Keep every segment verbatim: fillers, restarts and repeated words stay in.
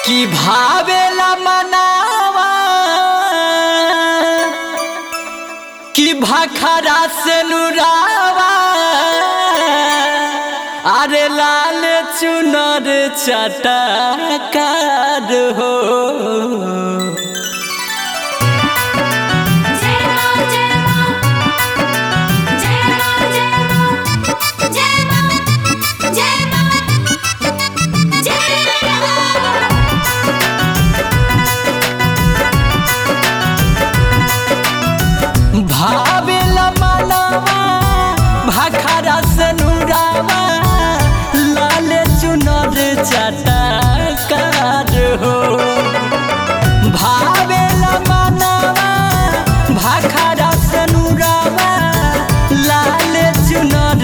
कि भावेला मनावा कि भाखरा से नुरावा अरे लाल चुनर चटकार हो। भावेला मनावा भाखरा से नुरावा लाल चुनर चटकार हो। भावेला मनावा भाखरा से नुरावा लाल चुनर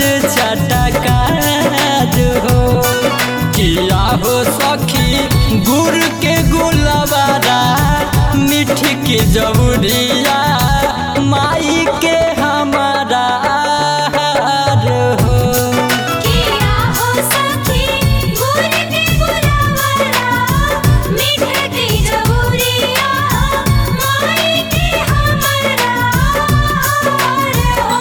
चटकार हो। किया हो सखी गुड़ के गुलवारा मिठी के जबुरिया माई के हमारा हार हो। किया हो सखी गुड़ के गुलवारा मीठे की जबुरिया माई के हमारा हार हो।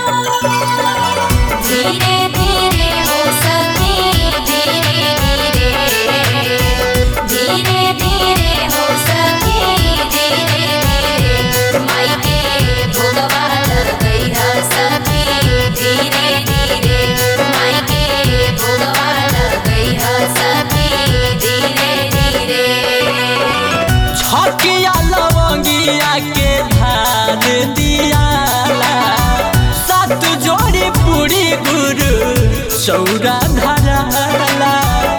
धीरे धीरे हो सखी धीरे धीरे धीरे धीरे हो सखी धीरे धीरे माई के भोगवा लगैहा सखी धीरे धीरे माई के भोगवा लगैहा सखी धीरे धीरे। छकिया लवंगिया के धार दियाला सात जोड़ी पूरी गुरु चौरा धराला।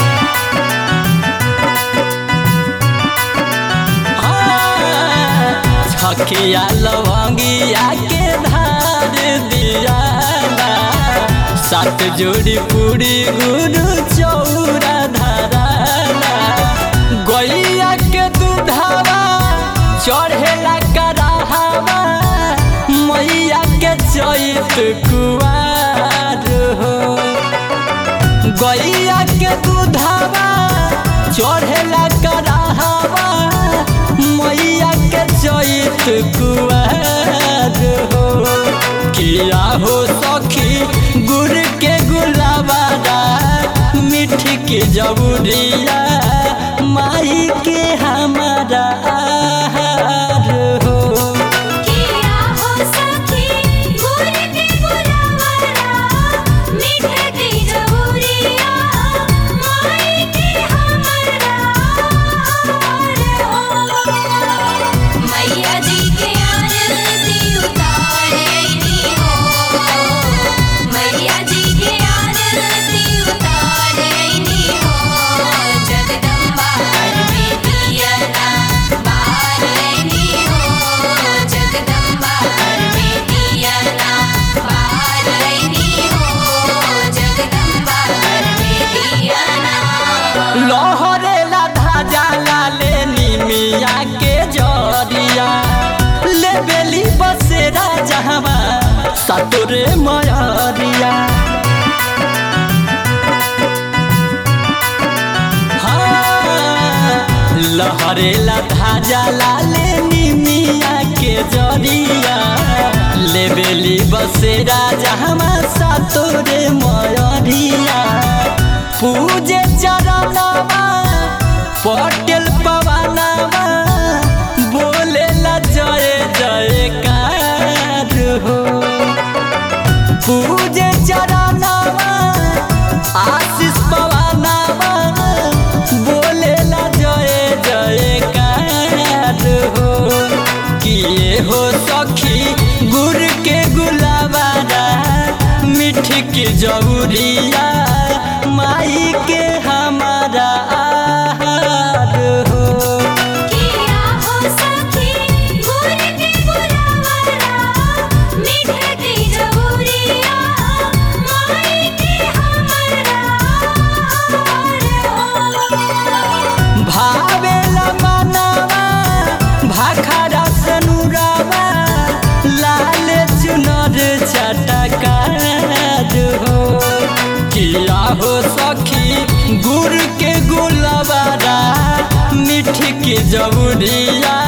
छकिया लवंगिया के धार दियाला सात जोड़ी पूरी गुरु चौरा धराला। गैया के दूधावा चढ़ेला कराहवा मैया के चैत कुआर हो। गैया के दूधावा चढ़ेला कराहवा मैया के चैत कुआर हो। किया हो सखी गुड़ के गुलवारा मिठी के जबुरिया माई के हमारा हार हो। किया हो सखी गुड़ के गुलवारा मीठे की जबुरिया माई के हमारा हार हो। मैया जी के आरती उतारैनी हो मैया जी के आरती उतारैनी हो। जगदम्बा घर में दियना बारैनी हो जगदम्बा घर में दियना बारैनी हो जगदम्बा घर में दियना। लहरेला धाजा लाले निमिया के जरिया ले बेली बसेरा जहवा सतुरे मयरिया। हाँ, लहरेला धाजा लाले निमिया के जरिया ले बेली बसेरा जहवा सतुरे मयरिया। पूजे चरणवा पटेल पवनवा बोलेला जय जयकार हो। पूजे चरणवा आशीष पवनवा बोलेला जय जयकार हो। किए हो सखी गुड़ के गुलवारा मिठी के जबुरिया माई के हमारा हार हो। किया हो सखी गुड़ के गुलवारा मीठे की जबुरिया माई के हमारा हार हो। भावेला मनावा भाखरा से नुरावा लाल चुनर चटकार हो। किया हो सखी गुड़ के गुलवारा मिठी की जबुरिया